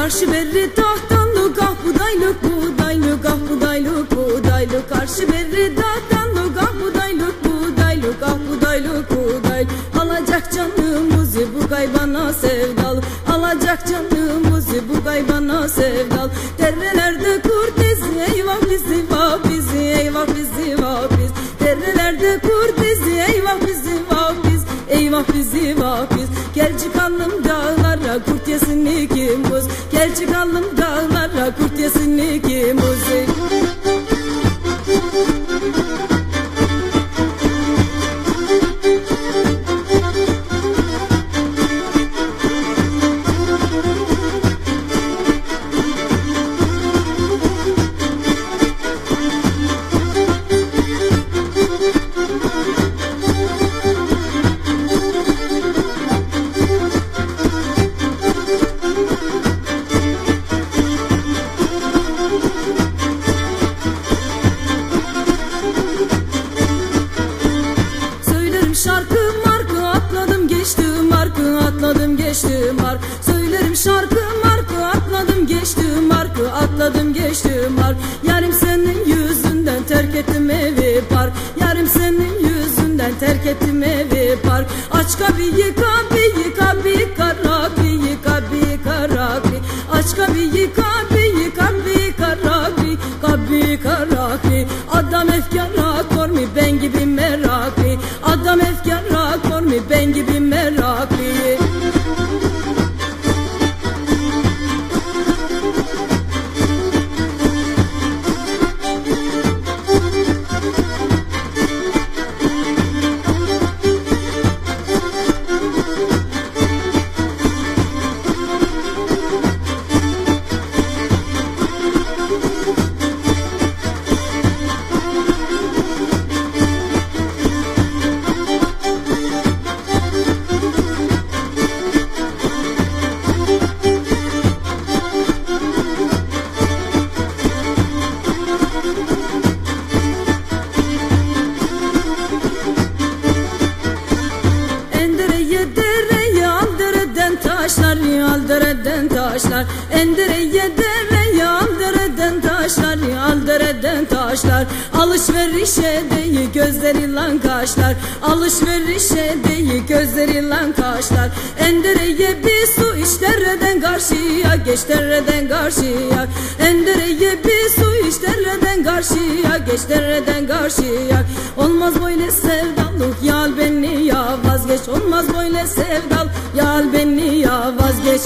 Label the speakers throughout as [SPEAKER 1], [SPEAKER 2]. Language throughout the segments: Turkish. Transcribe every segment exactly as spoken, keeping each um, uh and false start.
[SPEAKER 1] Karşı berri tahtanlık ah budaylık budaylık ah budaylık budaylık. Karşı berri tahtanlık ah budaylık budaylık ah budaylık budaylık. Alacak canımızı bu gaybana sevdal, alacak canımızı bu gaybana sevdal. Derelerde kurt izi eyvah bizi vah bizi eyvah bizi vah biz. Derelerde kurt izi eyvah bizi vah biz eyvah bizi vah biz. Gel çıkalım dağlara kurt yesin ikimiz, gel çıkalım dağlara kurt yesin ikimiz. Şarkı markı atladım geçtim markı atladım geçtim mark. Söylerim şarkı markı atladım geçtim markı atladım geçtim mark. Yarım senin yüzünden terk ettim evi park. Yarım senin yüzünden terk ettim evi park. Aç kapıyı kapıyı kapıyı karakıyı kapıyı karakıyı. Aç kapıyı kapıyı kapıyı karakıyı kapıyı karakıyı. Adam efkara kor mi ben gibi meraklı. Adam efkara kor mi ben gibi meraklı. Taşlar al dereden taşlar, endereye dereye al dereden taşlar, al dereden taşlar. Alışverişe değil gözleri lan kaşlar, alışverişe değil gözleri lan kaşlar. Endereye bir su iç dereden karşıya, geç dereden karşıya. Endereye bir su iç dereden karşıya, geç dereden karşıya. Olmaz böyle sevdalık yal beni ya vazgeç, olmaz böyle sevdal yal beni ya vazgeç.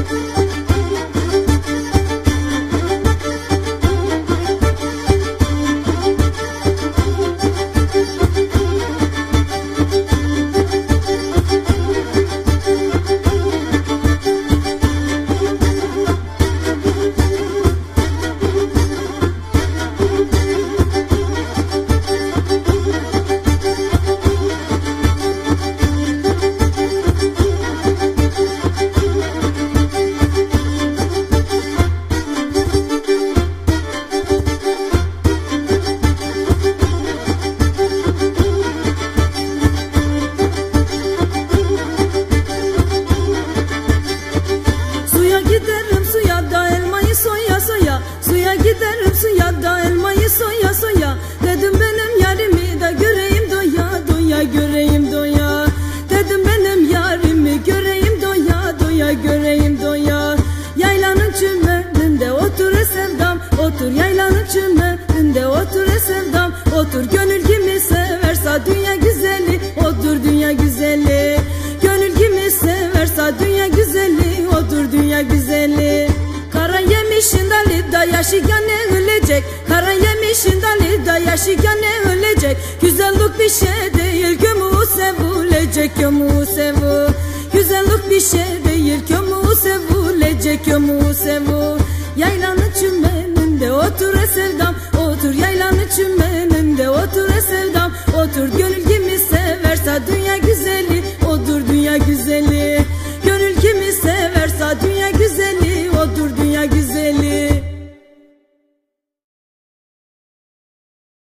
[SPEAKER 1] Giderim suya da elmayı soya soya, suya giderim suya da elmayı soya soya. Dedim benim yarimi de göreyim doya doya, göreyim doya. Dedim benim yarimi göreyim doya doya, göreyim doya. Yaylanın çimeninde otur sevdam, otur yaylanın çimeninde otur sevdam. Otur gönül kimi severse dünya güzeli, otur dünya güzeli. Gönül kimi severse dünya güzeli, odur dünya güzeli. Kara yemişin dalida yaşayan ne ölecek, kara yemişin dalida yaşayan ne ölecek. Güzellik bir şey değil kömü sevilecek, kömü sevu. Güzellik bir şey değil kömü sevilecek, kömü sevu. Yaylanın çimeninde otur sevdam, otur yaylanın çimeninde otur sevdam, otur.